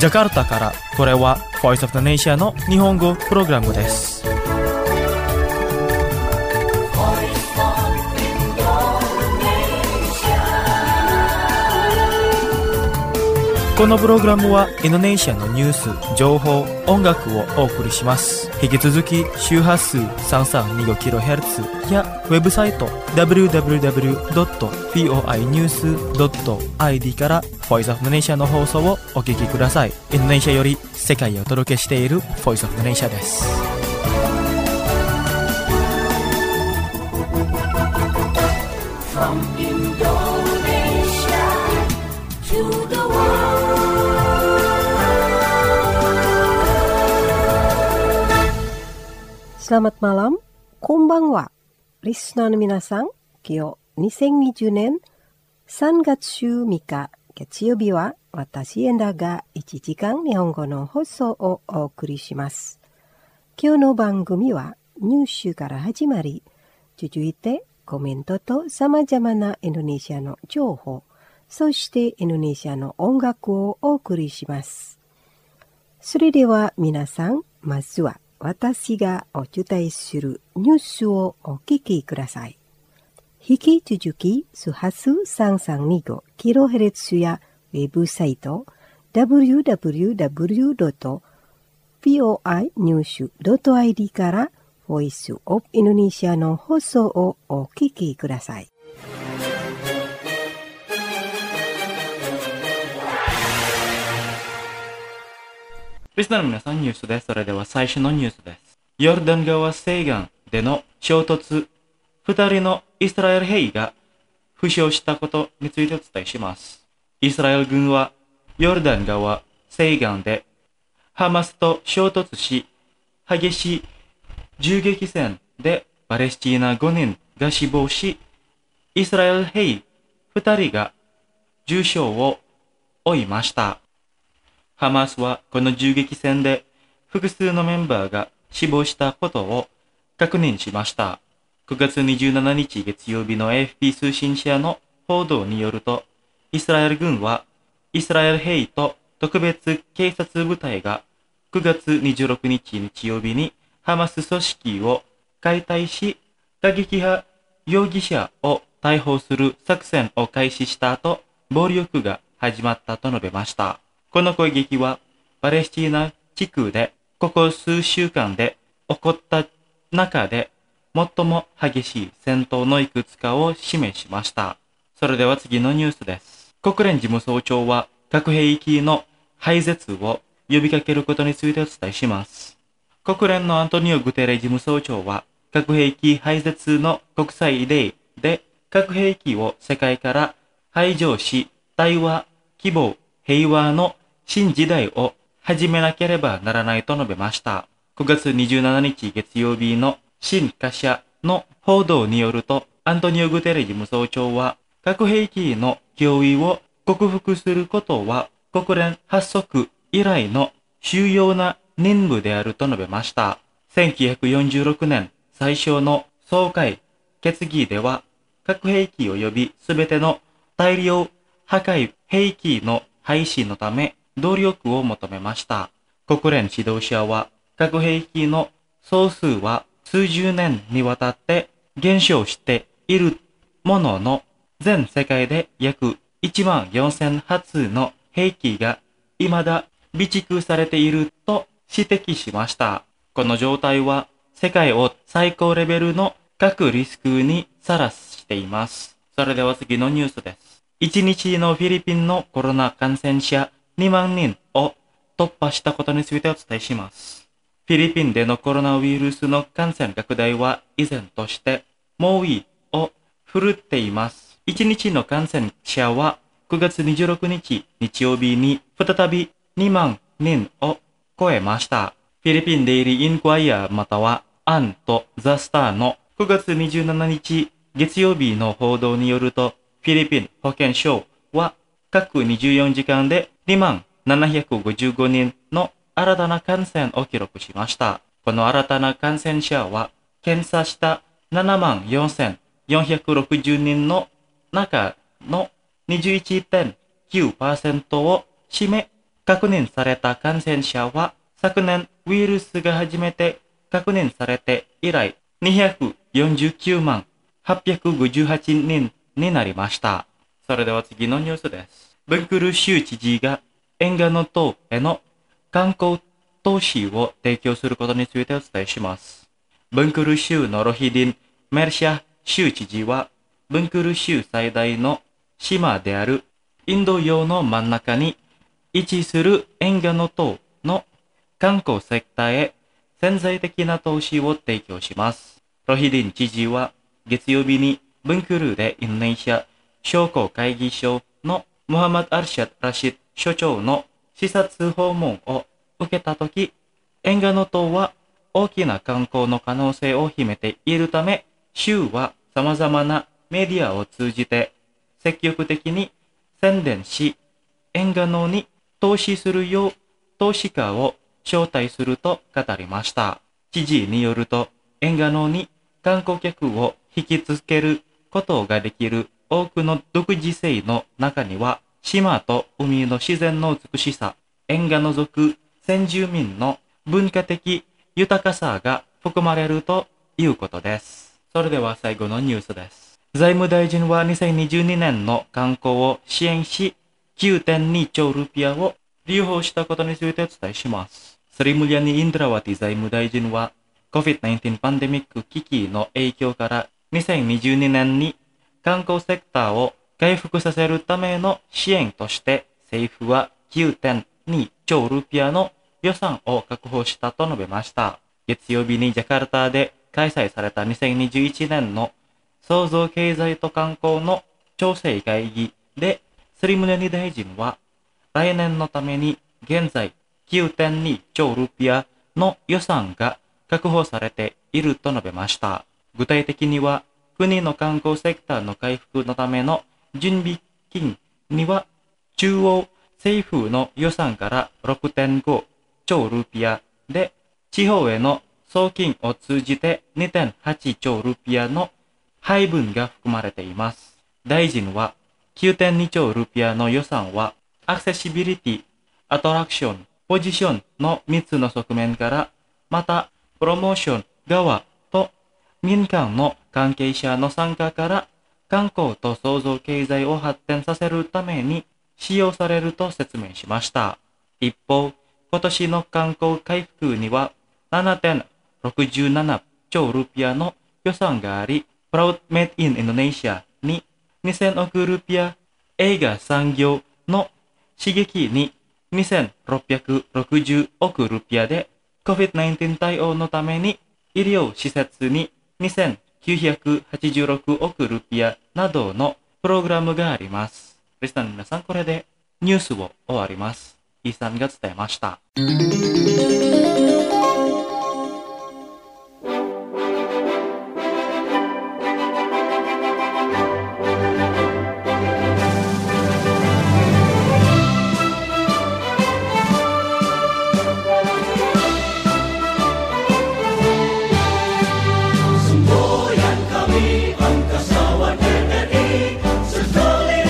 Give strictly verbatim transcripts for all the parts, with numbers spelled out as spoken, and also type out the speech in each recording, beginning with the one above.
ジャカルタから、これは Voice of the Nation の日本語プログラムです。このプログラムはインドネシアのニュース、情報、音楽をお送りします。引き続き周波数 さんさんにごキロヘルツ やウェブサイト ダブリューダブリューダブリュードットフォーアイニュースドットアイディー から Voice of the Nation の放送をお聞きください。インドネシアより世界へお届けしている Voice of the Nation です。From Indonesia to the world. Selamat malam, konbanwa. Listenerの皆さん、今日にせんにじゅうねんさんがつじゅうみっか月曜日は私エンダがいちじかん日本語の放送をお送りします。今日の番組はニュースから始まり、続いてコメントと様々なインドネシアの情報、そしてインドネシアの音楽をお送りします。それでは皆さん、まずは私がお伝えするニュースをお聞きください。引き続き、周波数 さんさんにごキロヘルツ やウェブサイト ダブリューダブリューダブリュードットフォーアイニュースドットアイディー からボイスオブインドネシアの放送をお聞きください。 リスナーの皆さん、ニュースです。それでは最初のニュースです。ヨルダン川西岸での衝突、二人のイスラエル兵が負傷したことについてお伝えします。イスラエル軍はヨルダン川西岸でハマスと衝突し、激しい銃撃戦でパレスチナごにんが死亡し、イスラエル兵二人が重傷を負いました。ハマスはこの銃撃戦で複数のメンバーが死亡したことを確認しました。くがつにじゅうしちにち月曜日の エーエフピー 通信社の報道によると、イスラエル軍はイスラエル兵と特別警察部隊がくがつにじゅうろくにち日曜日にハマス組織を解体し、過激派容疑者を逮捕する作戦を開始した後、暴力が始まったと述べました。この攻撃はパレスチナ地区でここ数週間で起こった中で最も激しい戦闘のいくつかを示しました。それでは次のニュースです。国連事務総長は核兵器の廃絶を呼びかけることについてお伝えします。国連のアントニオ・グテレ事務総長は核兵器廃絶の国際デーで核兵器を世界から排除し、対話、希望、平和の新時代を始めなければならないと述べました。くがつにじゅうしちにち月曜日の新華社の報道によると、アントニオ・グテレ事務総長は核兵器の脅威を克服することは国連発足以来の重要な任務であると述べました。せんきゅうひゃくよんじゅうろくねん最初の総会決議では、核兵器及びすべての大量破壊兵器の廃止のため努力を求めました。国連指導者は核兵器の総数は数十年にわたって減少しているものの、全世界で約いちまんよんせんはつの兵器が未だ備蓄されていると指摘しました。この状態は世界を最高レベルの核リスクにさらしています。それでは次のニュースです。いちにちのフィリピンのコロナ感染者にまんにんを突破したことについてお伝えします。フィリピンでのコロナウイルスの感染拡大は依然として猛威を振るっています。いちにちの感染者はくがつにじゅうろくにち日曜日に再びにまんにんを超えました。フィリピンデイリーインクワイアまたはアンとザスターのくがつにじゅうしちにち月曜日の報道によると、フィリピン保健省は各にじゅうよじかんでにまんななひゃくごじゅうごにんの新たな感染を記録しました。この新たな感染者は検査したななまんよんせんよんひゃくろくじゅうにんの中の にじゅういちてんきゅうパーセント を占め、 確認された感染者は昨年ウイルスが初めて確認されて以来にひゃくよんじゅうきゅうまんはっぴゃくごじゅうはちにんになりました。それでは次のニュースです。ベンクル州知事が沿岸の島への観光投資を提供することについてお伝えします。ベンクル州のロヒディン・メルシャ州知事はベンクル州最大の島であるインド洋の真ん中に位置する沿岸の島の観光セクターへ潜在的な投資を提供します。ロヒディン知事は月曜日にベンクルでインドネシア商工会議所のムハマド・アルシャド・ラシッド所長の視察訪問を受けたとき、沿岸の島は大きな観光の可能性を秘めているため、州は様々なメディアを通じて積極的に宣伝し、沿岸のに投資するよう投資家を招待すると語りました。知事によると、沿岸のに観光客を引きつけることができる多くの独自性の中には、島と海の自然の美しさ、沿岸の族先住民の文化的豊かさが含まれるということです。それでは最後のニュースです。財務大臣はにせんにじゅうにねんの観光を支援し、きゅうてんにちょうルピアを留保したことについてお伝えします。スリムリャニ・インドラワティ財務大臣は コビッドナインティーン パンデミック危機の影響からにせんにじゅうにねんに観光セクターを回復させるための支援として政府は きゅうてんにちょうルピアの予算を確保したと述べました。月曜日にジャカルタで開催されたにせんにじゅういちねんの創造経済と観光の調整会議でスリムリャニ大臣は来年のために現在 きゅうてんにちょうルピアの予算が確保されていると述べました。具体的には国の観光セクターの回復のための準備金には中央政府の予算から ろくてんごちょうルピアで地方への送金を通じて にてんはちちょうルピアの配分が含まれています。大臣は きゅうてんにちょうルピアの予算はアクセシビリティ、アトラクション、ポジションのみっつの側面から、またプロモーション側と民間の関係者の参加から観光と創造経済を発展させるために使用されると説明しました。一方、今年の観光回復には ななてんろくじゅうななちょうルピアの予算があり、Proud Made in Indonesia ににせんおくルピア、映画産業の刺激ににせんろっぴゃくろくじゅうおくルピアで コビッドナインティーン 対応のために医療施設ににせんきゅうひゃくはちじゅうろくおくルピアなどのプログラムがあります。リスナーの皆さん、これでニュースを終わります。イーさんが伝えました。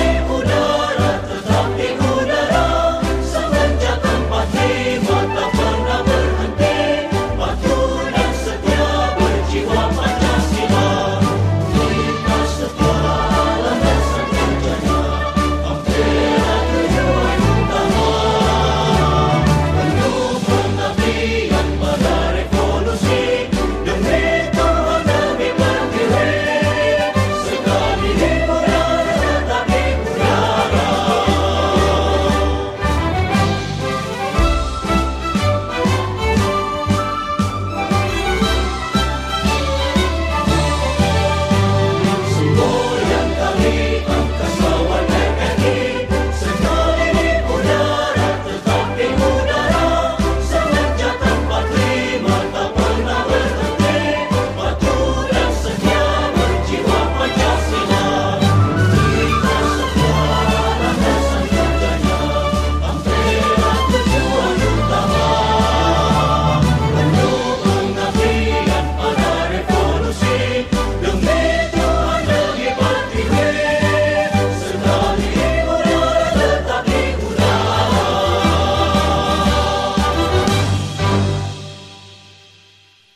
Mata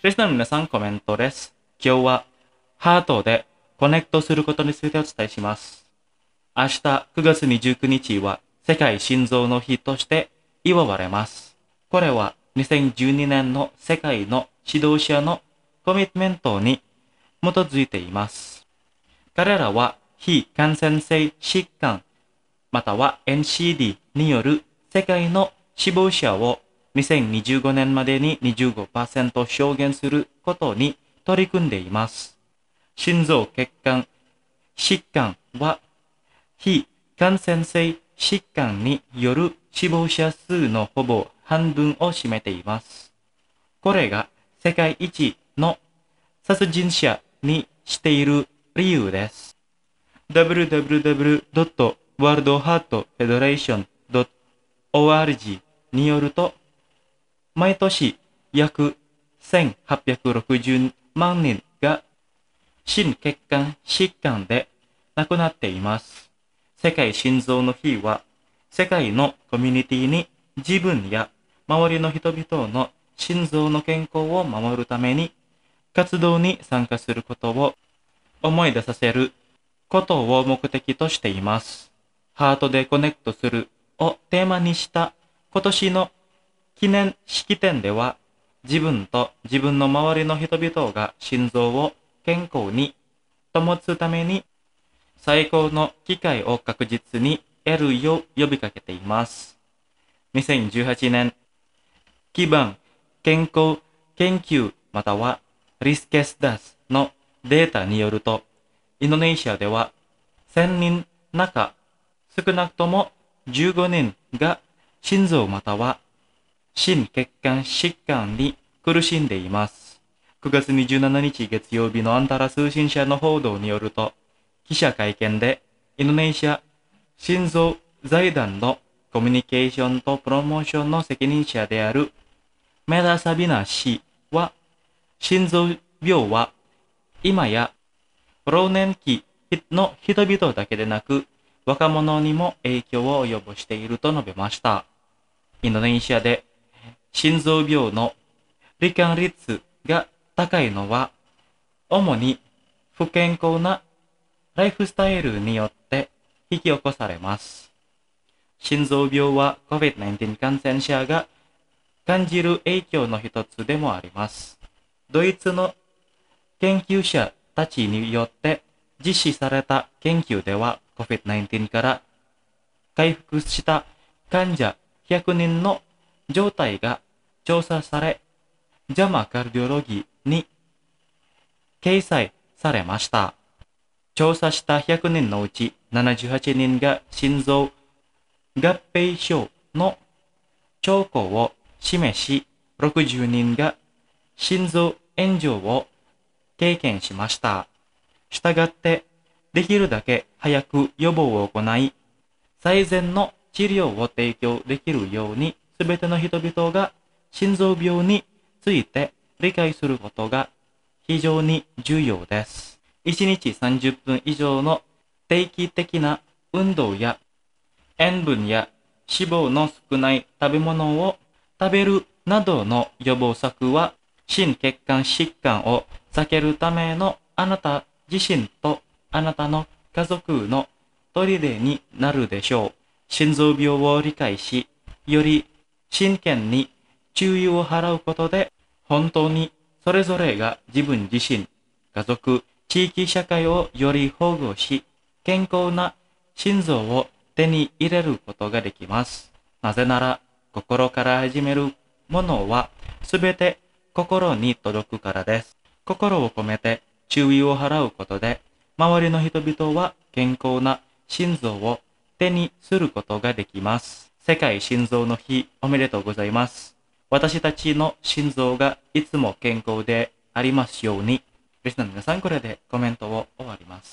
リスナーの皆さん、コメントです。今日はハートでコネクトすることについてお伝えします。明日くがつにじゅうくにちは世界心臓の日として祝われます。これはにせんじゅうにねんの世界の指導者のコミットメントに基づいています。彼らは非感染性疾患または エヌシーディー による世界の死亡者をにせんにじゅうごねんまでに にじゅうごパーセント 証言することに取り組んでいます。心臓血管疾患は非感染性疾患による死亡者数のほぼ半分を占めています。これが世界一の殺人者にしている理由です。ダブリューダブリューダブリュードットワールドハートフェデレーションドットオーアールジー によると、毎年約せんはっぴゃくろくじゅうまんにんが心血管疾患で亡くなっています。世界心臓の日は、世界のコミュニティに自分や周りの人々の心臓の健康を守るために活動に参加することを思い出させることを目的としています。ハートでコネクトするをテーマにした今年の記念式典では、自分と自分の周りの人々が心臓を健康に保つために最高の機会を確実に得るよう呼びかけています。にせんじゅうはちねん、基盤健康研究またはリスケスダスのデータによると、インドネシアではせんにん中少なくともじゅうごにんが心臓または心血管疾患に苦しんでいます。くがつにじゅうしちにち月曜日のアンタラ通信社の報道によると、記者会見でインドネシア心臓財団のコミュニケーションとプロモーションの責任者であるメダサビナ氏は、心臓病は今や老年期の人々だけでなく若者にも影響を及ぼしていると述べました。インドネシアで心臓病の罹患率が高いのは主に不健康なライフスタイルによって引き起こされます。心臓病は コビッドナインティーン 感染者が感じる影響の一つでもあります。ドイツの研究者たちによって実施された研究では コビッドナインティーン から回復した患者ひゃくにんの状態が調査され、ジャマカルディオロギーに掲載されました。調査したひゃくにんのうちななじゅうはちにんが心臓合併症の兆候を示し、ろくじゅうにんが心臓炎上を経験しました。したがって、できるだけ早く予防を行い、最善の治療を提供できるように、すべての人々が心臓病について理解することが非常に重要です。いちにちさんじゅっぷん以上の定期的な運動や塩分や脂肪の少ない食べ物を食べるなどの予防策は心血管疾患を避けるためのあなた自身とあなたの家族の砦になるでしょう。心臓病を理解し、より真剣に注意を払うことで、本当にそれぞれが自分自身、家族、地域社会をより保護し、健康な心臓を手に入れることができます。なぜなら、心から始めるものは、すべて心に届くからです。心を込めて注意を払うことで、周りの人々は健康な心臓を手にすることができます。世界心臓の日おめでとうございます。私たちの心臓がいつも健康でありますように。リスナーの皆さん、これでコメントを終わります。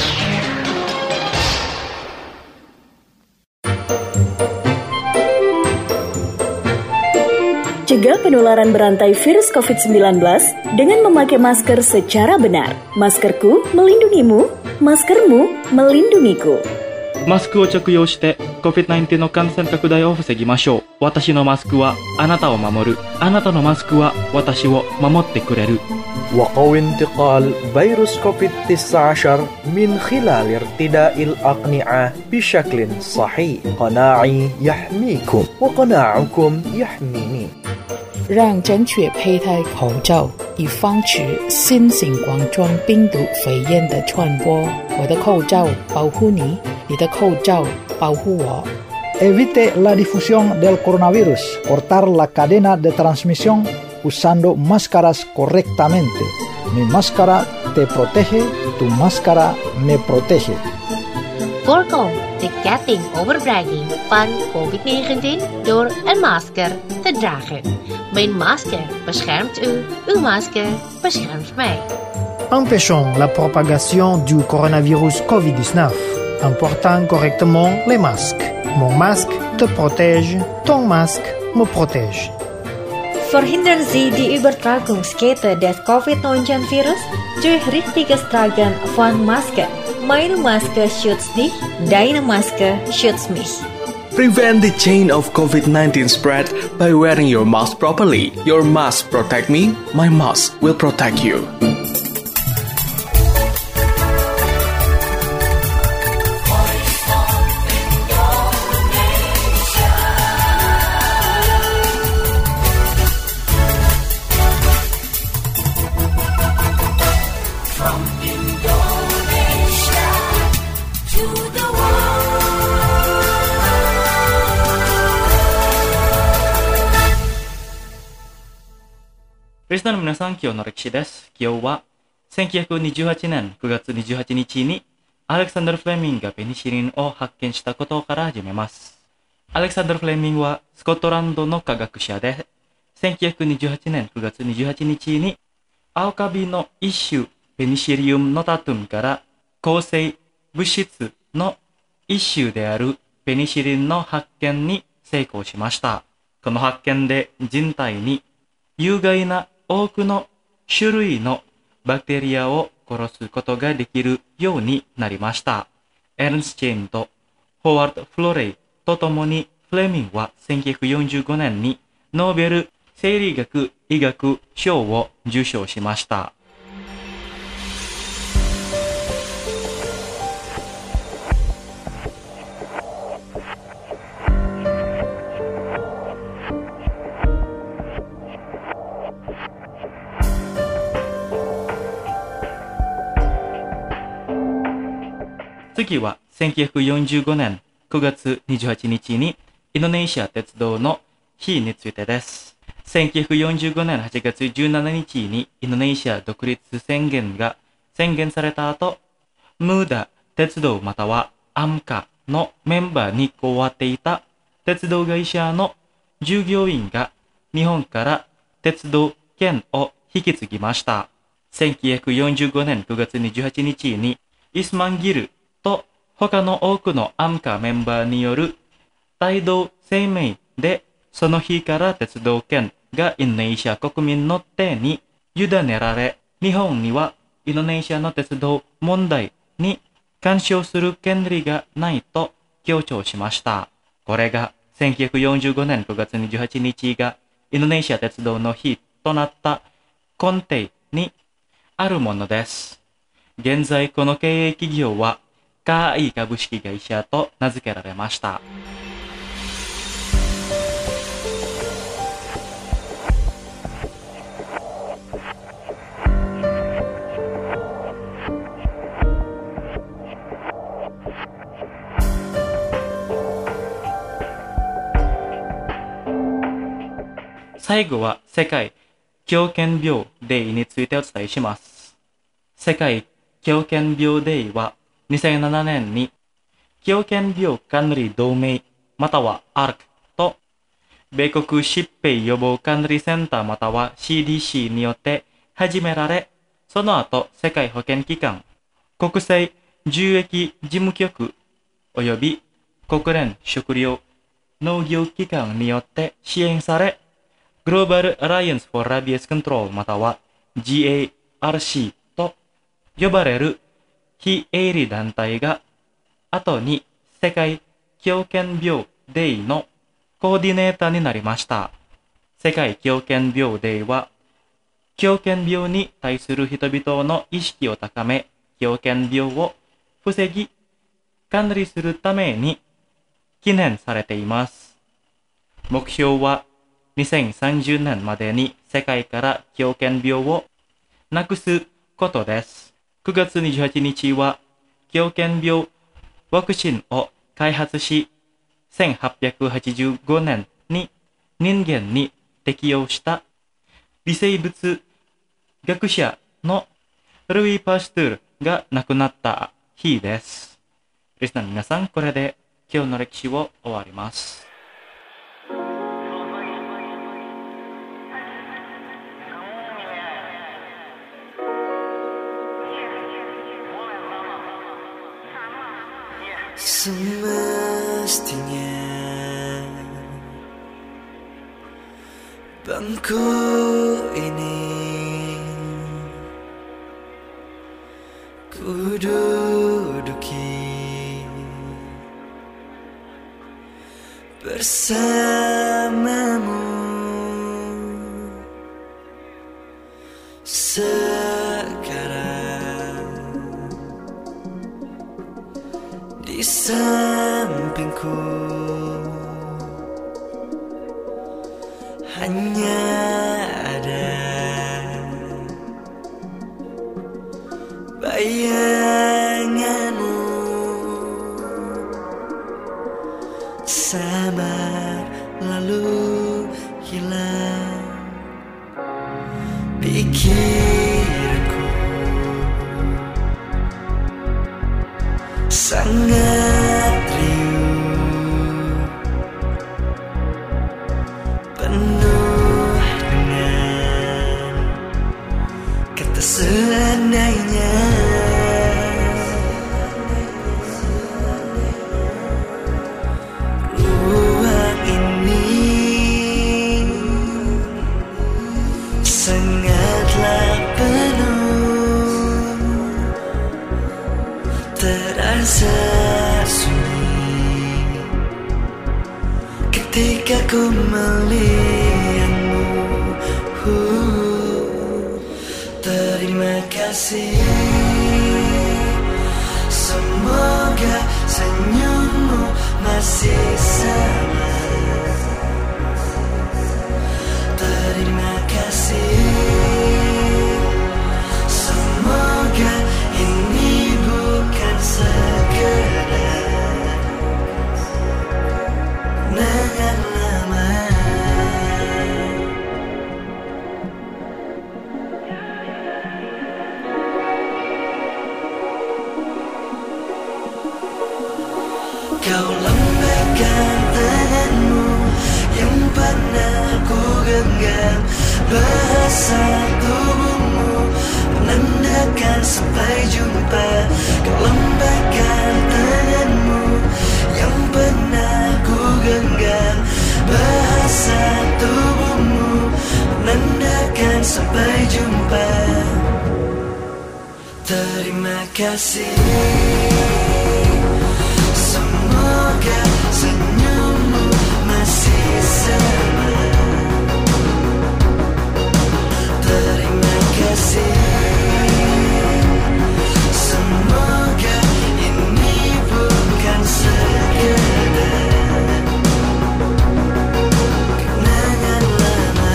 Cegah penularan berantai virus covid sembilan belas dengan memakai masker secara benar. Maskerku melindungimu, maskermu melindungiku. マスクを着用して コビッドナインティーン の感染拡大を防ぎましょう。私のマスクはあなたを守る。あなたのマスクは私を守ってくれる。 وقوي انتقال فيروس كوفيد تسعة عشر من خلال ارتداء الأقنعة بشكل صحيح. قناعي يحميكم وقناعكم يحميني. 让正确佩戴口罩，以防止新型冠状病毒肺炎的传播。我的口罩保护你，你的口罩保护我。 Evite la difusión del coronavirus. Cortar la cadena de transmisión usando máscaras correctamente. Mi máscara te protege, tu máscara me protege. Voorkom de ketting overbrenging van covid negentien door een masker te dragen. Mijn masker beschermt u, uw masker beschermt mij. Empêchons la propagation du coronavirus covid dix-neuf en portant correctement les masques. Mon masque te protège, ton masque me protège. Verhindern Sie die Übertragungskette des covid neunzehn Virus durch richtiges Tragen von Maske. Meine Maske schützt dich, deine Maske schützt mich. Prevent the chain of covid nineteen spread by wearing your mask properly. Your mask protect me, my mask will protect you. リスナーの皆さん、今日の歴史です。今日はせんきゅうひゃくにじゅうはちねんくがつにじゅうはちにちにアレクサンダル・フレミングがペニシリンを発見したことから始めます。アレクサンダル・フレミングはスコットランドの科学者で、せんきゅうひゃくにじゅうはちねんくがつにじゅうはちにちに青カビの一種ペニシリウムノタトゥムから抗生物質の一種であるペニシリンの発見に成功しました。この発見で人体に有害な多くの種類のバクテリアを殺すことができるようになりました。エルンス・チェーンとホワード・フロレイと共にフレミングはせんきゅうひゃくよんじゅうごねんにノーベル生理学医学賞を受賞しました。次はせんきゅうひゃくよんじゅうごねんくがつにじゅうはちにちにインドネシア鉄道の日についてです。せんきゅうひゃくよんじゅうごねんはちがつじゅうしちにちにインドネシア独立宣言が宣言された後、ムーダ鉄道またはアムカのメンバーに加わっていた鉄道会社の従業員が日本から鉄道権を引き継ぎました。せんきゅうひゃくよんじゅうごねんくがつにじゅうはちにちにイスマンギルと他の多くのアムカメンバーによる帯同声明で、その日から鉄道権がインドネシア国民の手に委ねられ、日本にはインドネシアの鉄道問題に干渉する権利がないと強調しました。これがせんきゅうひゃくよんじゅうごねんくがつにじゅうはちにちがインドネシア鉄道の日となった根底にあるものです。現在この経営企業はカーイ株式会社と名付けられました。最後は世界狂犬病デイについてお伝えします。世界狂犬病デイはにせんななねんに狂犬病管理同盟または アールシー と米国疾病予防管理センターまたは シーディーシー によって始められ、その後世界保健機関、国際獣疫事務局及び国連食糧農業機関によって支援され、グローバルアライアンス・フォー・ラビエス・コントロールまたは ジーエーアールシー と呼ばれる非営利団体が後に世界狂犬病デイのコーディネーターになりました。世界狂犬病デイは、狂犬病に対する人々の意識を高め、狂犬病を防ぎ、管理するために記念されています。目標はにせんさんじゅうねんまでに世界から狂犬病をなくすことです。くがつにじゅうはちにちは狂犬病ワクチンを開発し、せんはっぴゃくはちじゅうごねんに人間に適用した微生物学者のルイ・パステュールが亡くなった日です。リスナーの皆さん、これで今日の歴史を終わります。 Semestinya bangku ini ku duduki bersamamu. Sekarang di sampingku hanya ada bayanganmu, samar lalu hilang pikiranku, sangat riuh, penuh dengan kata seandainya. Ruang ini sangatlah penuh, terasa sunyi ketika ku melihatmu. uh, Terima kasih, semoga senyummu masih sama. Terima kasih, semoga ini bukan sekedar kenangan lama. Kau lambaikan tanganmu yang pernah ku genggam, bahasa tubuhmu menandakan sampai jumpa. Kau lambaikan tanganmu yang pernah ku genggam, bahasa tubuhmu menandakan sampai jumpa. Terima kasih, semoga senyummu masih sama. Terima kasih, semoga ini bukan sekedar kenangan lama.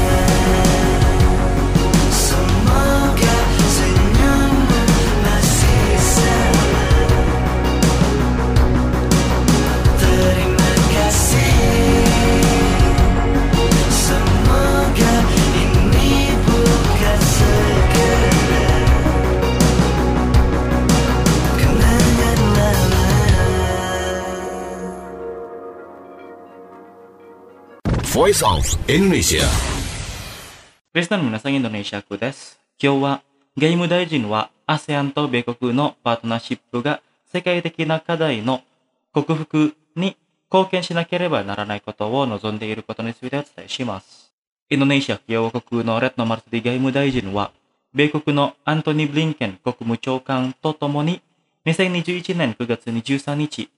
Semoga senyummu masih sama. Terima kasih, semoga ini bukan sekedar kenangan lama. Voice of Indonesia。 リスナーの皆さん、インドネシア区です。今日は外務大臣は アセアン と米国のパートナーシップが世界的な課題の克服に貢献しなければならないことを望んでいることについてお伝えします。インドネシア共和国のレッドマルティ外務大臣は、米国のアントニー・ブリンケン国務長官とともににせんにじゅういちねんくがつにじゅうさんにち、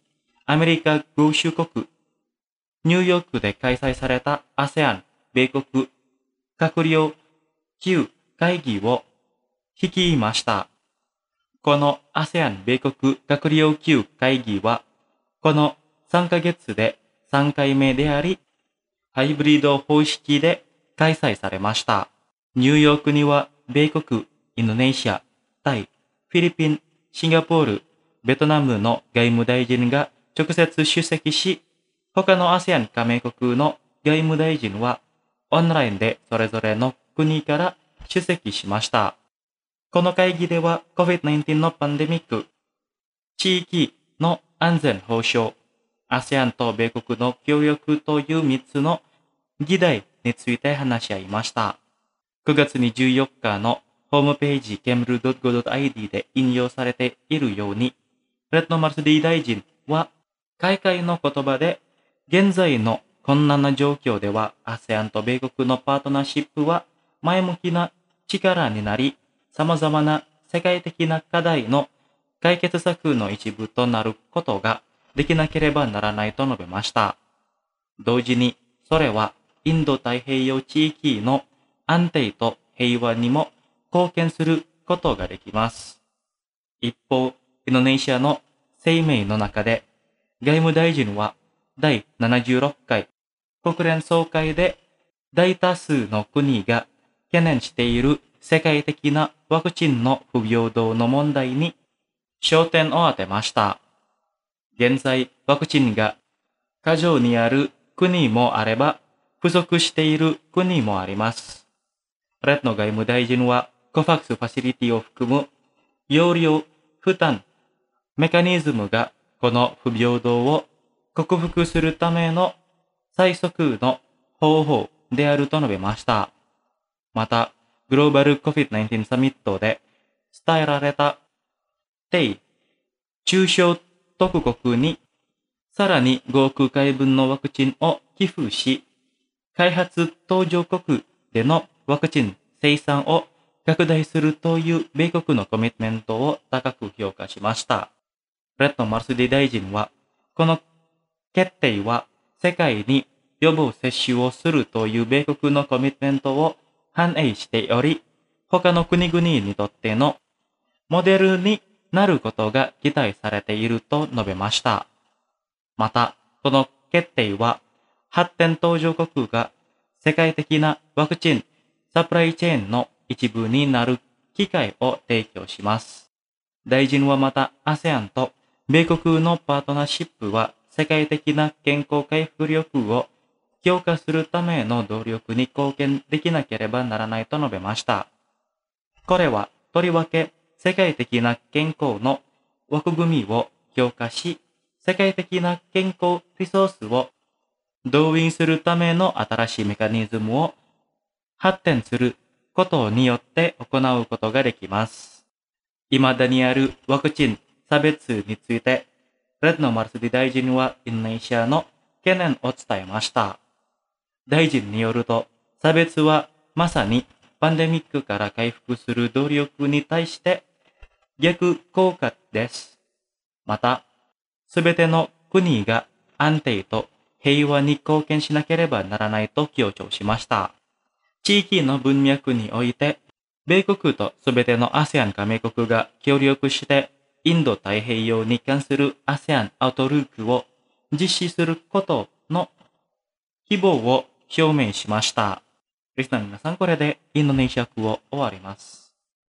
アメリカ合衆国、ニューヨークで開催された アセアン 米国閣僚級会議を率いました。この アセアン 米国閣僚級会議は、このさんかげつでさんかいめであり、ハイブリッド方式で開催されました。ニューヨークには米国、インドネシア、タイ、フィリピン、シンガポール、ベトナムの外務大臣が直接出席し、他の アセアン 加盟国の外務大臣はオンラインでそれぞれの国から出席しました。この会議では コビッドナインティーン のパンデミック、地域の安全保障、アセアン と米国の協力というみっつの議題について話し合いました。くがつにじゅうよっかのホームページ ケムル ドット ゴー ドット アイディー で引用されているように、レッドマルスディ大臣は開会の言葉で、現在の困難な状況では アセアン と米国のパートナーシップは前向きな力になり、様々な世界的な課題の解決策の一部となることができなければならないと述べました。同時に、それはインド太平洋地域の安定と平和にも貢献することができます。一方、インドネシアの声明の中で、外務大臣はだいななじゅうろっかい国連総会で大多数の国が懸念している世界的なワクチンの不平等の問題に焦点を当てました。現在、ワクチンが過剰にある国もあれば、不足している国もあります。レッド外務大臣は、コファックスファシリティを含む容量負担メカニズムがこの不平等を克服するための最速の方法であると述べました。また、グローバル コビッドナインティーン サミットで伝えられた低中小特国にさらにごおくかいぶんのワクチンを寄付し、開発途上国でのワクチン生産を拡大するという米国のコミットメントを高く評価しました。レッド・マルスディ大臣は、この決定は世界に予防接種をするという米国のコミットメントを反映しており、他の国々にとってのモデルになることが期待されていると述べました。また、この決定は発展途上国が世界的なワクチンサプライチェーンの一部になる機会を提供します。大臣はまた アセアン と米国のパートナーシップは世界的な健康回復力を強化するための努力に貢献できなければならないと述べました。これはとりわけ世界的な健康の枠組みを強化し、世界的な健康リソースを動員するための新しいメカニズムを発展することによって行うことができます。未だにあるワクチン差別について、レッドのマルスディ大臣はインドネシアの懸念を伝えました。大臣によると、差別はまさにパンデミックから回復する努力に対して逆効果です。また、すべての国が安定と平和に貢献しなければならないと強調しました。地域の文脈において、米国とすべての アセアン 加盟国が協力してインド太平洋に関する アセアン アウトルークを実施することの希望を表明しました。リスナーの皆さん、これでインドネシア語を終わります。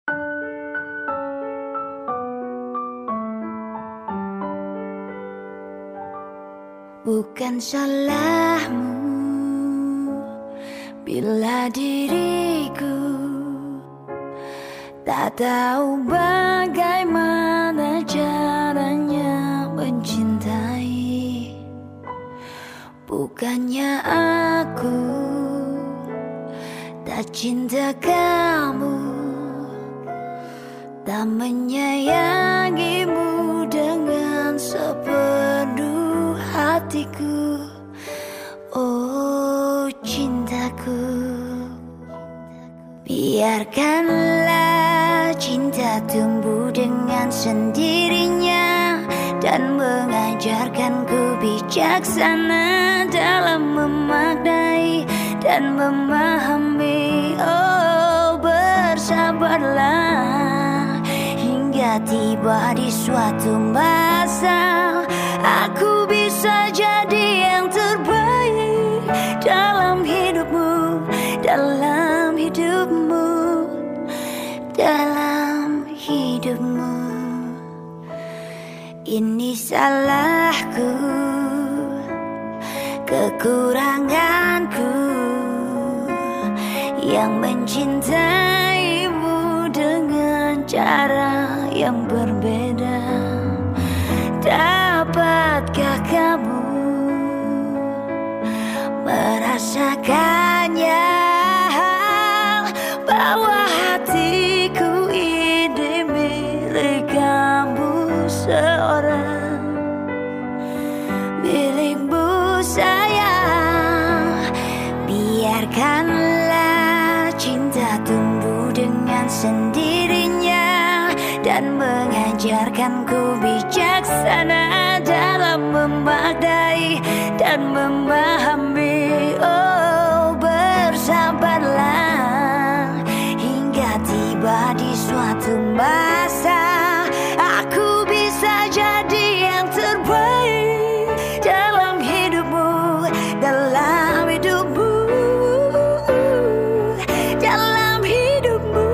Bukan salahmu bila diriku tak tahu bagaimana caranya mencintai. Bukannya aku tak cinta kamu, tak menyayangimu dengan sepenuh hatiku. Oh cintaku, biarkanlah cinta tumbuh dengan sendirinya dan mengajarkanku bijaksana dalam memaknai dan memahami. Oh, bersabarlah hingga tiba di suatu masa aku bisa jadi yang terbaik dalam hidupmu, dalam hidupmu, dalam hidupmu. Ini salahku, kekuranganku yang mencintaimu dengan cara yang berbeda. Dapatkah kamu merasakannya, bahwa hatiku ini milik kamu seorang, milikmu sayang. Biarkanlah cinta tumbuh dengan sendirinya dan mengajarkanku bijaksana dalam memaknai dan memahami. Oh, bersabarlah hingga tiba di suatu masa aku bisa jadi yang terbaik dalam hidupmu, dalam hidupmu, dalam hidupmu.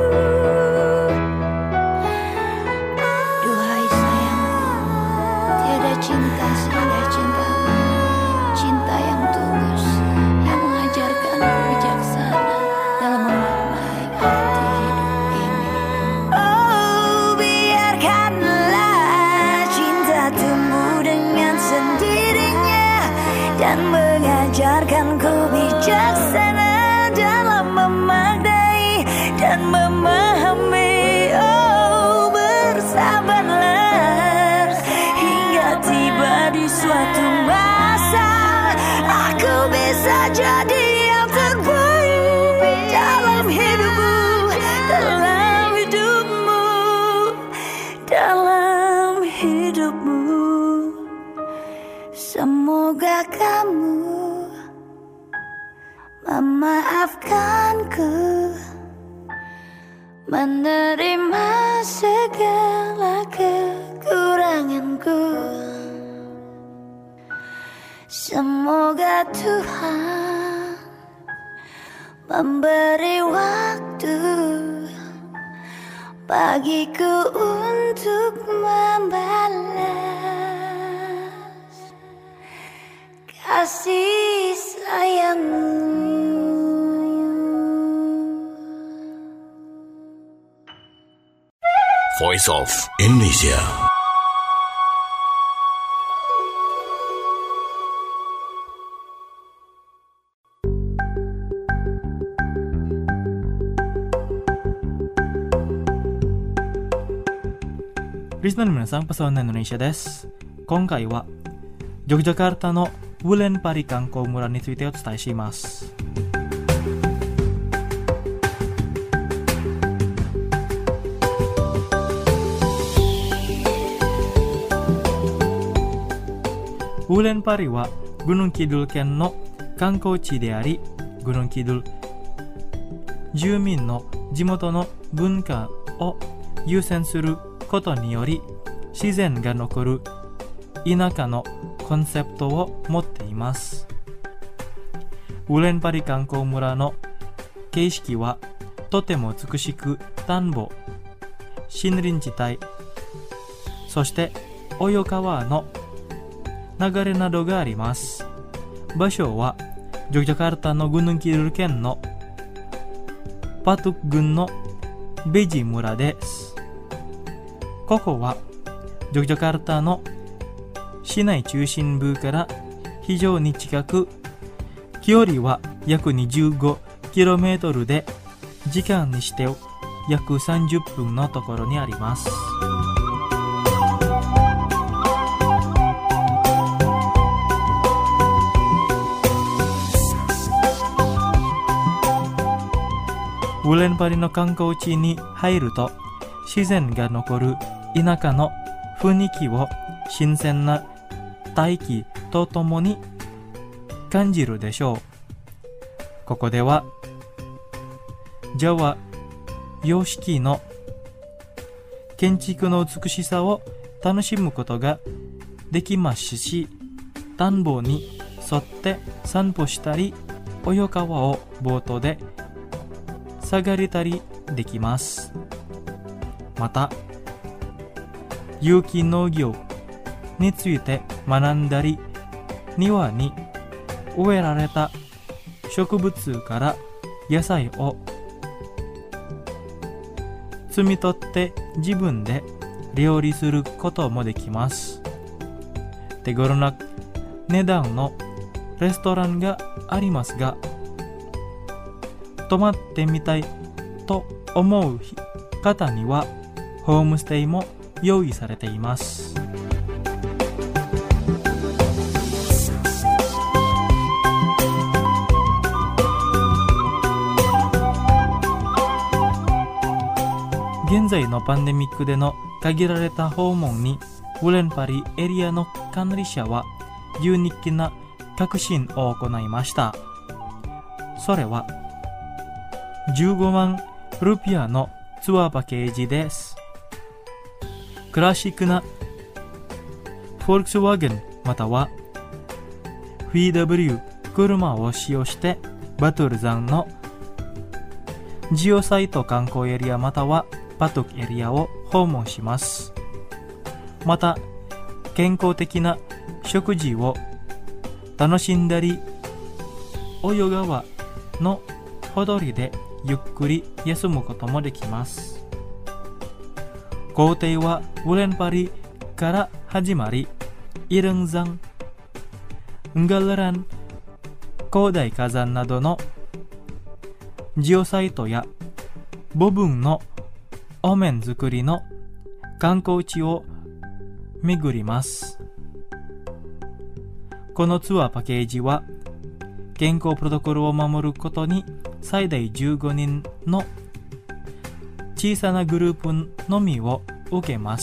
Duhai sayangku, tiada cinta seindah cintamu, cinta yang tulus, yang mengajarkan bijaksana dalam memaknai arti hidup ini. Oh, biarkanlah cinta tumbuh dengan sendirinya dan mengajarkanku bijaksana dalam memaknai dan memahami. Oh, bersabarlah hingga tiba di suatu masa aku bisa jadi yang terbaik dalam hidupmu, dalam hidupmu, dalam hidupmu. Semoga kamu memaafkanku, menerima segala kekuranganku. Semoga Tuhan memberi waktu bagiku untuk membalas kasih sayangmu. Voice of Indonesia. Listenerの皆さん、パソナインドネシアです。今回はジョグジャカルタのウレンパリ観光村についてお伝えします。ウレンパリはGunung Kidul県の観光地であり、Gunung Kidul住民の地元の文化を優先することにより自然が残る田舎のコンセプトを持っています。ウレンパリ観光村の景色はとても美しく、田んぼ、森林地帯、そしてオヨ川の流れなどがあります。場所はジョグジャカルタのGunung Kidul県のパトゥク郡のベジ村です。ここはジョグジャカルタの市内中心部から非常に近く、距離は約にじゅうごキロメートルで、時間にして約さんじゅっぷんのところにあります。ウレンパリの観光地に入ると、自然が残る田舎の雰囲気を新鮮な大気とともに感じるでしょう。ここではジャワ様式の建築の美しさを楽しむことができますし、田んぼに沿って散歩したり、泳川をボートで下がれたりできます。また、有機農業について学んだり、庭に植えられた植物から野菜を摘み取って自分で料理することもできます。手頃な値段のレストランがありますが、泊まってみたいと思う方にはホームステイも用意されています。現在のパンデミックでの限られた訪問に、ウレンパリエリアの管理者はユニークな革新を行いました。それはじゅうごまんルピアのツアーパッケージです。クラシックなフォルクスワーゲンまたは フィーダブリュー 車を使用してバトル山のジオサイト観光エリアまたはパトクエリアを訪問します。また健康的な食事を楽しんだり、泳川のほとりでゆっくり休むこともできます。行程はウレンパリから始まり、イルン山、ンガルラン、広大火山などのジオサイトや部分のお面作りの観光地を巡ります。このツアーパッケージは健康プロトコルを守ることに最大じゅうごにんの小さなグループのみを受けます。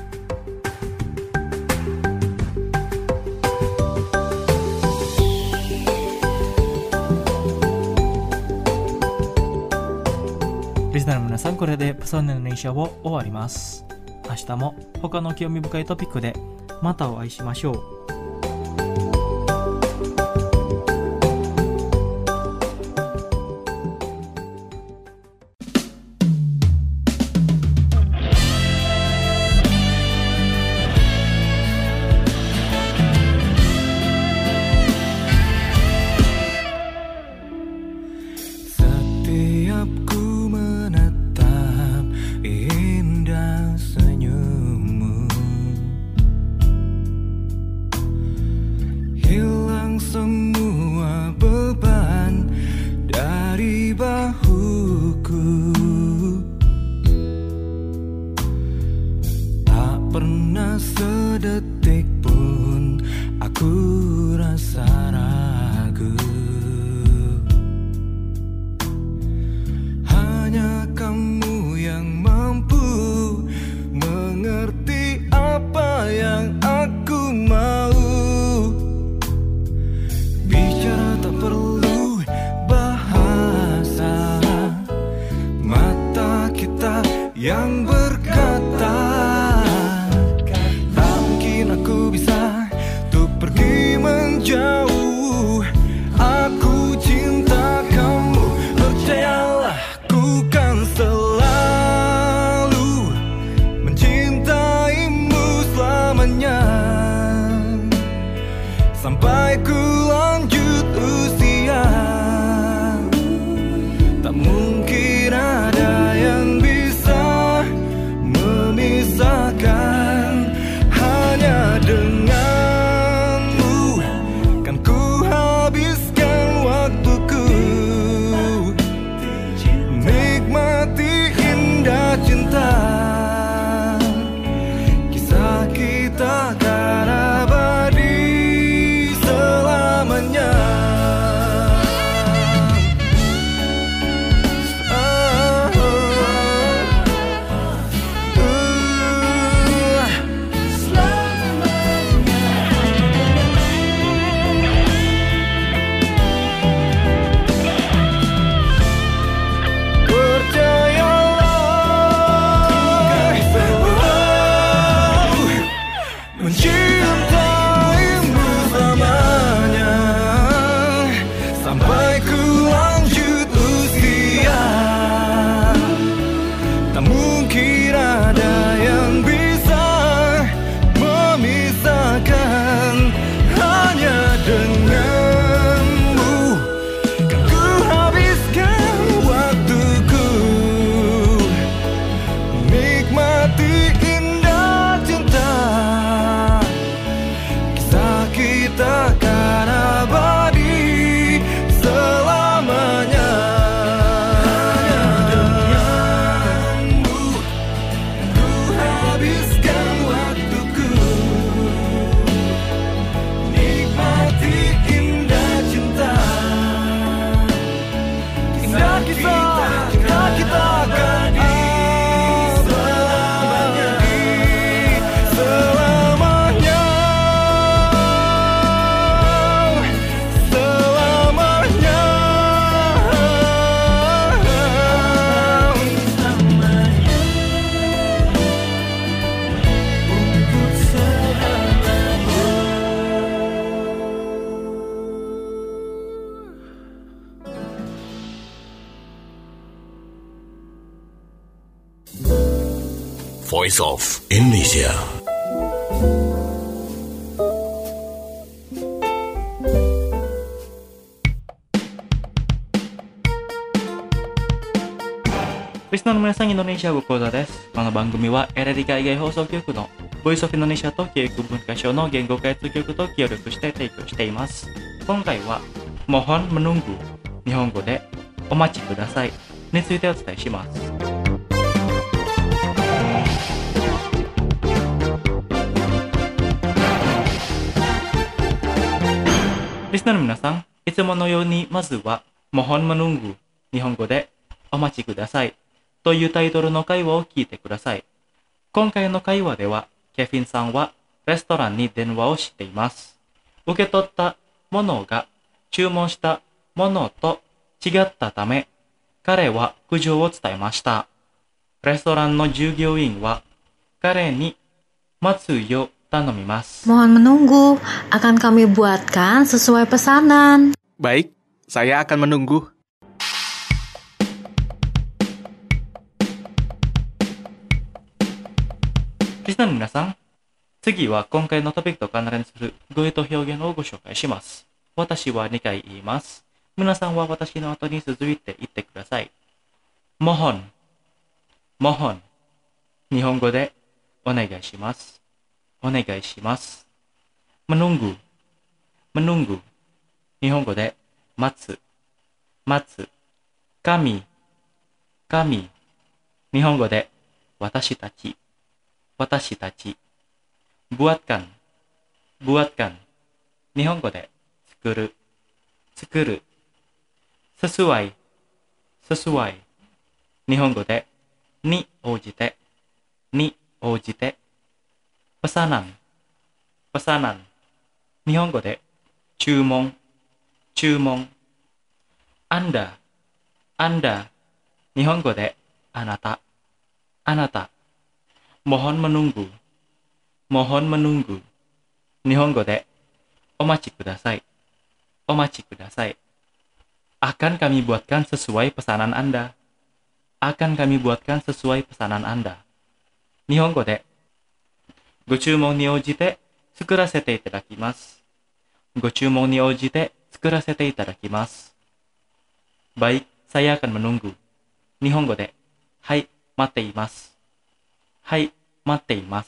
リスナーの皆さん、これでプソンネのネイシャを終わります。明日も他の興味深いトピックでまたお会いしましょう。 Yang berkata tak mungkin aku bisa untuk pergi menjauh. Aku Voice of Indonesia. Listenerの皆さん、インドネシア語講座です。この番組はエレディ海外放送局のボイスオフインドネシアと教育文化省の言語開発局と協力して提供しています。今回はMohon menunggu、日本語でお待ちくださいについてお伝えします。リスナーの皆さん、いつものようにまずはMohon menunggu、日本語でお待ちくださいというタイトルの会話を聞いてください。今回の会話では、ケフィンさんはレストランに電話をしています。受け取ったものが注文したものと違ったため、彼は苦情を伝えました。レストランの従業員は彼に待つよう頼みます。 Mohon menunggu, akan kami buatkan sesuai pesanan. Baik, saya akan menunggu. リスナーの皆さん、次は今回のトピックと関連する語彙と表現をご紹介します。私はにかい言います。皆さんは私の後に続いて言ってください。Mohon、Mohon、日本語でお願いします。お願いします。Menunggu、Menunggu、日本語で待つ、待つ。Kami、Kami、日本語で私たち、私たち。Buatkan、Buatkan、日本語で作る、作る。sesuai、sesuai、日本語でに応じて、に応じて。pesanan、pesanan、日本語で注文、注文。Anda、Anda、日本語であなた、あなた。Mohon menunggu、Mohon menunggu、日本語でお待ちください、お待ちください。Akan kami buatkan sesuai pesanan Anda、Akan kami buatkan sesuai pesanan Anda。日本語でご注文に応じて作らせていただきます。ご注文に応じて作らせていただきます。Baik, saya akan menunggu。日本語ではい、待っています。はい、待っています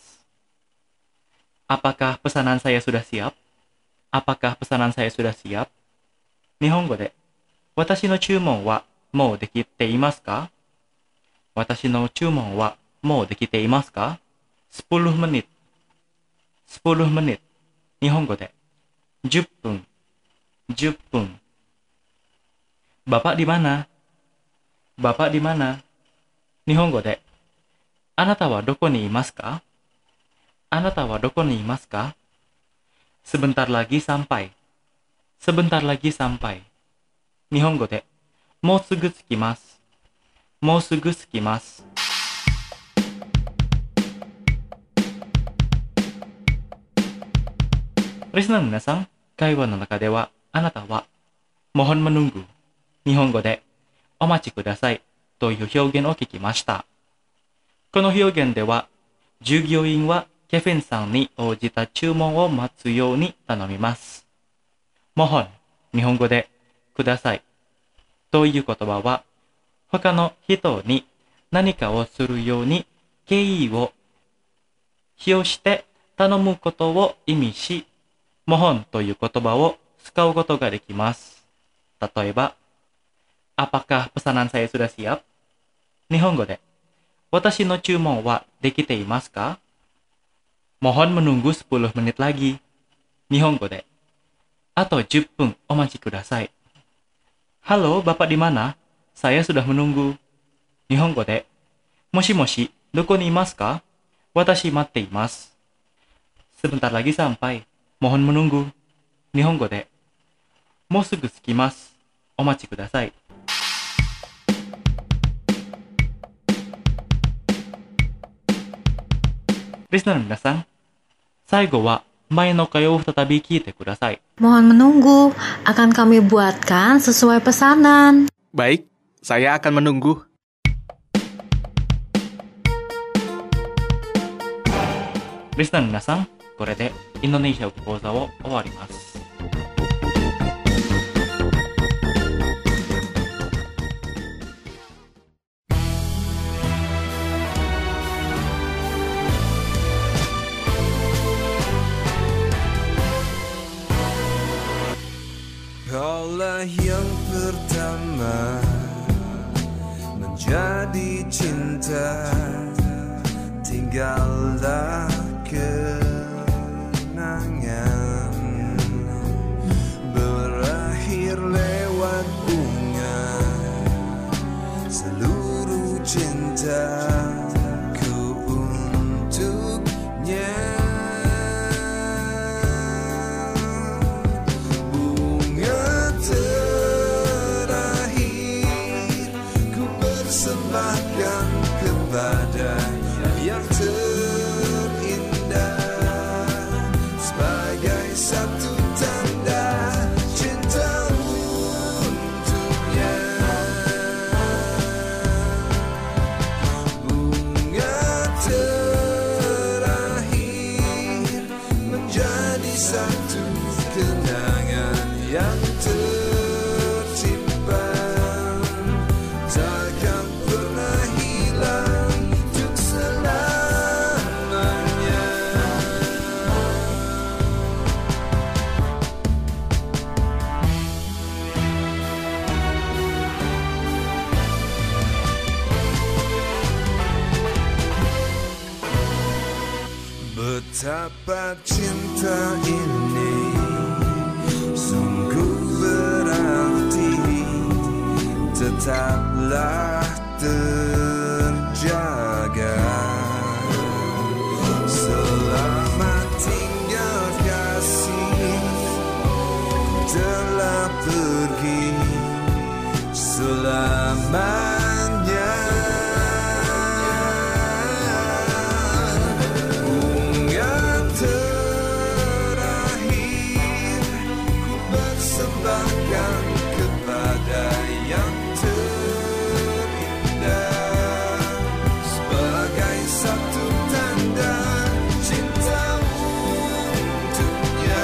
。Apakah pesanan saya sudah siap? Apakah pesanan saya sudah siap? 日本語で私の注文はもうできていますか？私の注文はもうできていますか？sepuluh menit、sepuluh menit、日本語でじゅっぷん、じゅっぷん。Bapak di mana? Bapak di mana? 日本語であなたはどこにいますか？あなたはどこにいますか？ Sebentar lagi sampai、sebentar lagi sampai。日本語でもうすぐ着きます。もうすぐ着きます。リスナーの皆さん、会話の中ではあなたはMohon menunggu、日本語でお待ちくださいという表現を聞きました。この表現では従業員はケフィンさんに応じた注文を待つように頼みます。Mohon、日本語でくださいという言葉は他の人に何かをするように敬意を表して頼むことを意味し、Mohonという言葉を使うことができます。例えば、Apakah pesanan saya sudah siap? 日本語で私の注文はできていますか？ Mohon menunggu sepuluh menit lagi。日本語であとじゅっぷんお待ちください。Halo, Bapak di mana? Saya sudah menunggu。日本語でもしもし、どこにいますか？私待っています。Sebentar lagi sampai。Mohon menunggu。日本語でもうすぐ着きます。お待ちください。リスナーの皆さん、最後は前の会を再び聞いてください。 Mohon menunggu, akan kami buatkan sesuai pesanan. Baik, saya akan menunggu. リスナーの皆さん、これでインドネシア語講座を終わります。 Kaulah yang pertama menjadi cinta, tinggallah kenangan berakhir lewat bunga seluruh cintaku untuknya. Persembahkan kepadanya yang terindah sebagai satu tanda cinta untuknya. Bunga terakhir menjadi satu kenangan yang betapa cinta ini sungguh berarti, tetaplah terjaga. Selamat tinggal kasih, telah pergi selamanya. Bahkan kepada yang terindah sebagai satu tanda cinta untuknya.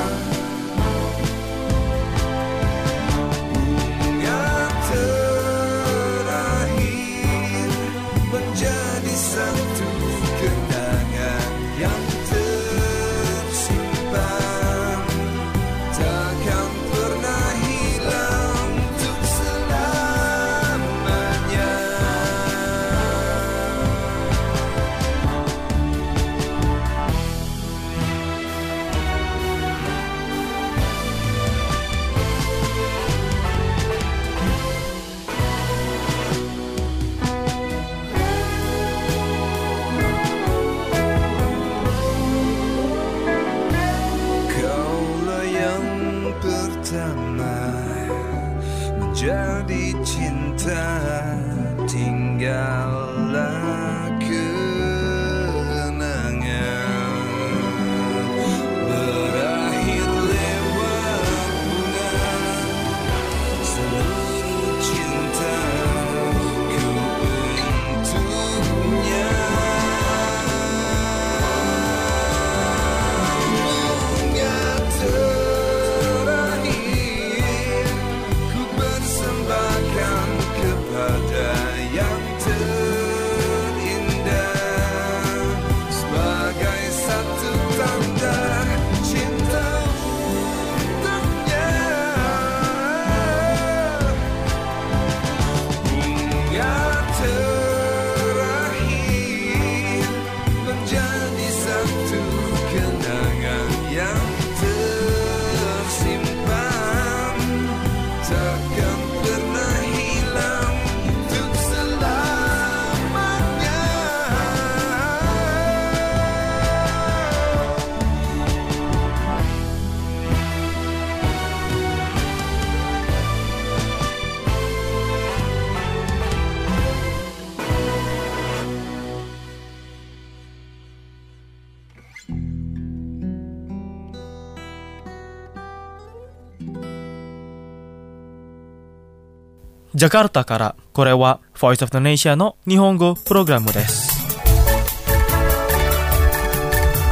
Bunga terakhir menjadi satu kenangan yang tersimpan, takkan menjadi cinta, tinggallah kenangan berakhir lewat bunga seluruh cintaku untuknya. Bunga terakhir ku persembahkan kepada yang terindah sebagai satu tanda cinta untuknya. Bunga terakhir menjadi satu kenangan yang tersimpan, takkan pernah hilang untuk selamanya. Jakarta からこれは Voice of the Nation の日本語プログラムです。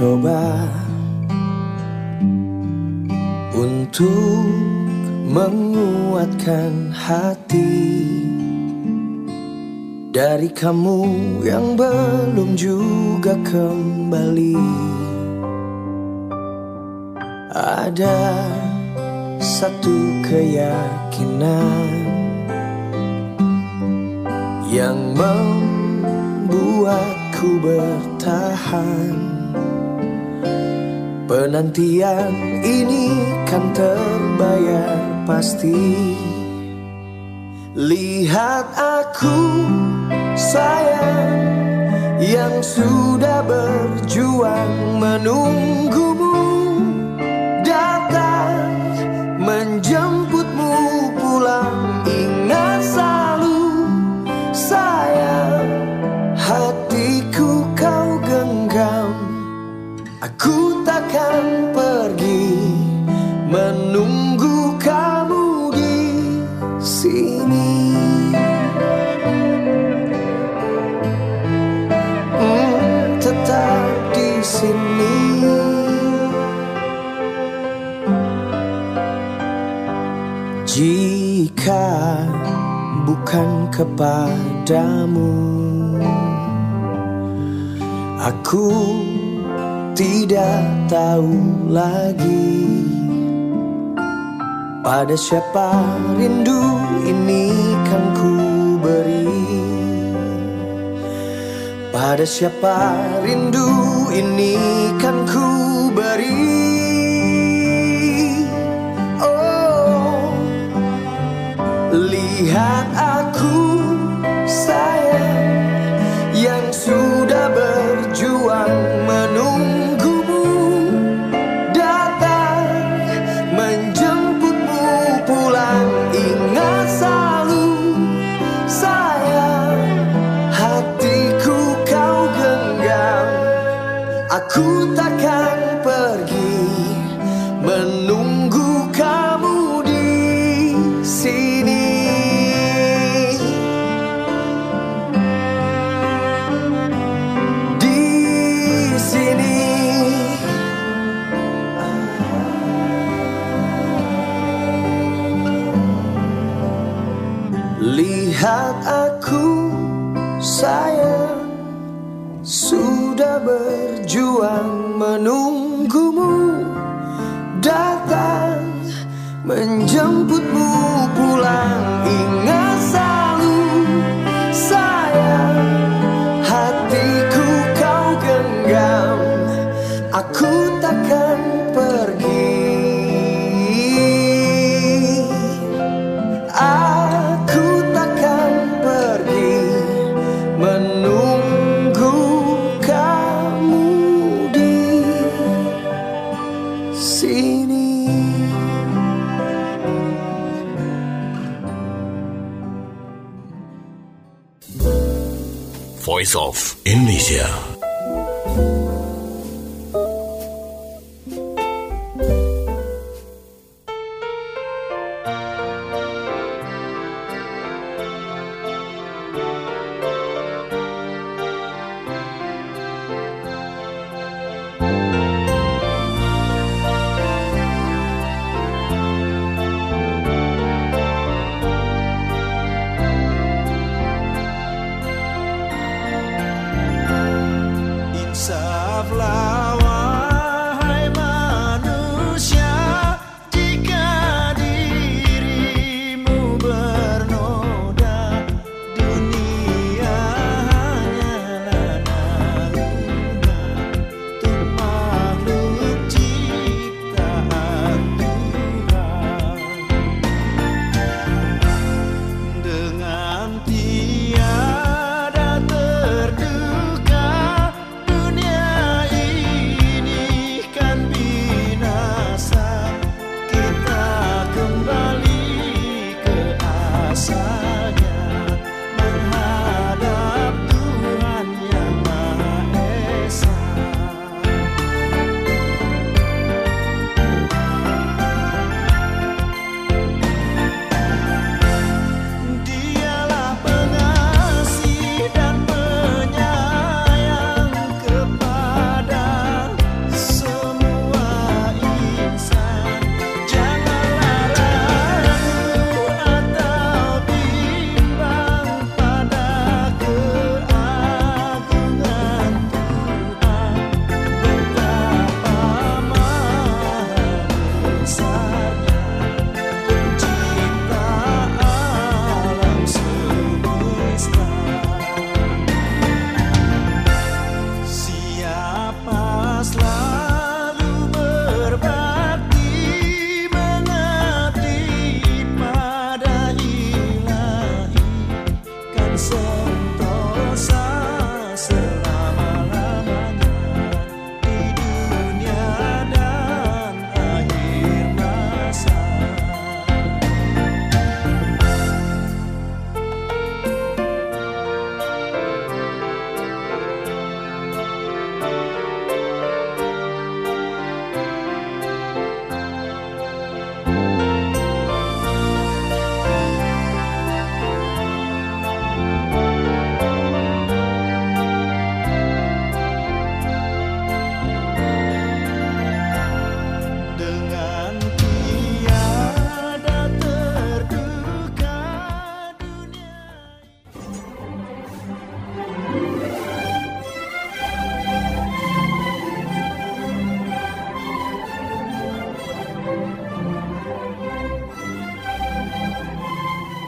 Coba untuk menguatkan hati dari kamu yang belum juga kembali. Ada satu keyakinan yang membuatku bertahan. Penantian ini kan terbayar pasti. Lihat aku sayang yang sudah berjuang menunggumu datang menjemputmu pulang. Ingat selalu sayang, hatiku kau genggam. Aku takkan pergi menunggu kamu di sini. Hmm, tetap di sini. Jika bukan kepadamu, aku tidak tahu lagi pada siapa rindu ini kan ku beri. Pada siapa rindu ini kan ku beri. Oh, lihat aku sayang yang sudah berjuang menunggumu datang menjemputmu pulang. Ingat selalu sayang, hatiku kau genggam. Aku takkan pergi menunggu kamu di sini. Lihat aku sayang sudah berjuang menunggumu datang menjemputmu pulang. Ingat selalu sayang, hatiku kau genggam. Aku takkan pergi. Voice of Indonesia.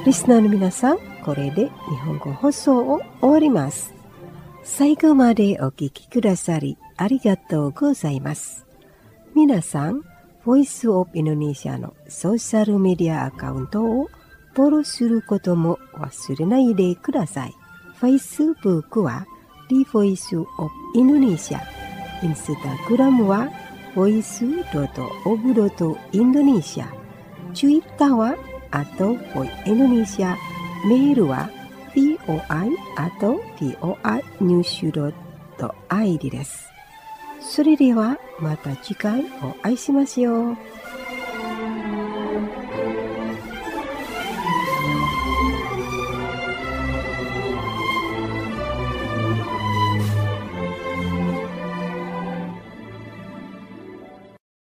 リスナーの皆さん、これで日本語放送を終わります。最後までお聞きくださりありがとうございます。皆さん、ボイスオブインドネシアのソーシャルメディアアカウントをフォローすることも忘れないでください。Facebook は The Voice of Indonesia、Instagram は ボイスドットオブドットインドネシア、Twitter はアットボイインドネシア、メールは ボイ アットボイニュースドットアイディー です。それではまた次回お会いしましょう。